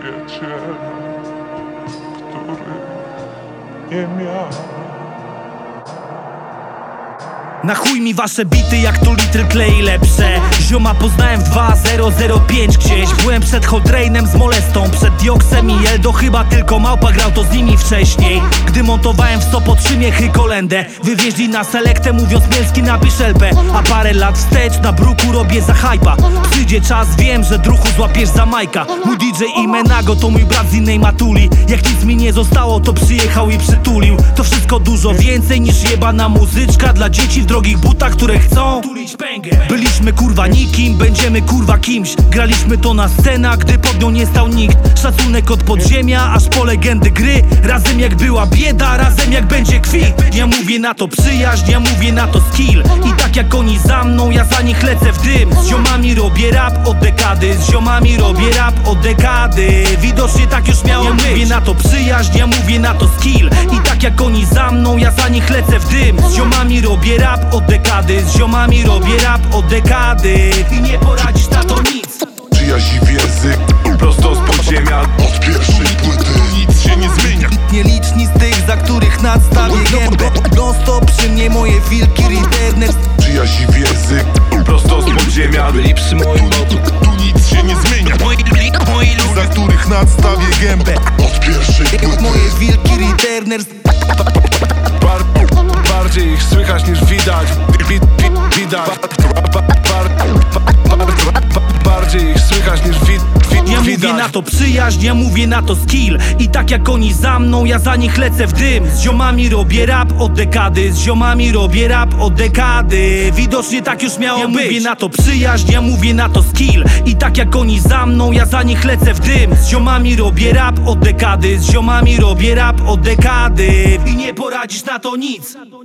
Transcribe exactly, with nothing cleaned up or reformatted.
przyjaciela, który nie miał. Na chuj mi wasze bity, jak tu litry klei lepsze. Zioma poznałem w dwa zero zero pięć gdzieś. Byłem przed Coltrane'em z Molestą, przed Dioksem i Eldo. Chyba tylko Małpa grał to z nimi wcześniej. Gdy montowałem w Sopot Szymiechy kolendę, wywieźli na selektę, mówiąc Mielski napisz L P. A parę lat wstecz na bruku robię za hypa. Przyjdzie czas, wiem, że druchu złapiesz za Majka. Mój D J i Menago to mój brat z innej matuli. Jak nic mi nie zostało, to przyjechał i przytulił. To wszystko dużo więcej niż jebana muzyczka dla dzieci w drogich butach, które chcą tulić pęgę. Byliśmy kurwa nikim, będziemy kurwa kimś. Graliśmy to na scenach, gdy pod nią nie stał nikt. Szacunek od podziemia, aż po legendy gry. Razem jak była bieda, razem jak będzie kwit. Ja mówię na to przyjaźń, ja mówię na to skill. I tak jak oni za mną, ja za nich lecę w dym. Z ziomami robię rap od dekady, z ziomami robię rap od dekady. Widocznie tak już miało być. Ja mówię na to przyjaźń, ja mówię na to skill. I tak jak oni za mną, ja za nich lecę w dym. Z ziomami robię rap od dekady, z ziomami robię rap od dekady. I nie poradzisz na to nic. Przyjaźń w język, prosto z podziemia, od pierwszej płyty. Nic się nie zmienia. Nieliczni z tych, za których nadstawię gębę. Non stop przy mnie moje wilki returners. Przyjaźń w język, prosto z podziemia, byli przy moim boku. Tu nic się nie zmienia. Moi, moi ludzie, Za których nadstawię gębę, od pierwszej płyty. moje wilki returners. Bar, bardziej ich słychać niż widać. Wi, wi, widać. Bar, bar, bar, bardziej ich słychać niż wi, wi, Ja widać. mówię na to przyjaźń, ja mówię na to skill. I tak jak oni za mną, ja za nich lecę w dym. Z ziomami robię rap od dekady, z ziomami robię rap od dekady. Widocznie tak już miało ja być. Ja mówię na to przyjaźń, ja mówię na to skill. I tak jak oni za mną, ja za nich lecę w dym. Z ziomami robię rap od dekady, z ziomami robię rap od dekady. I nie poradzisz na to nic.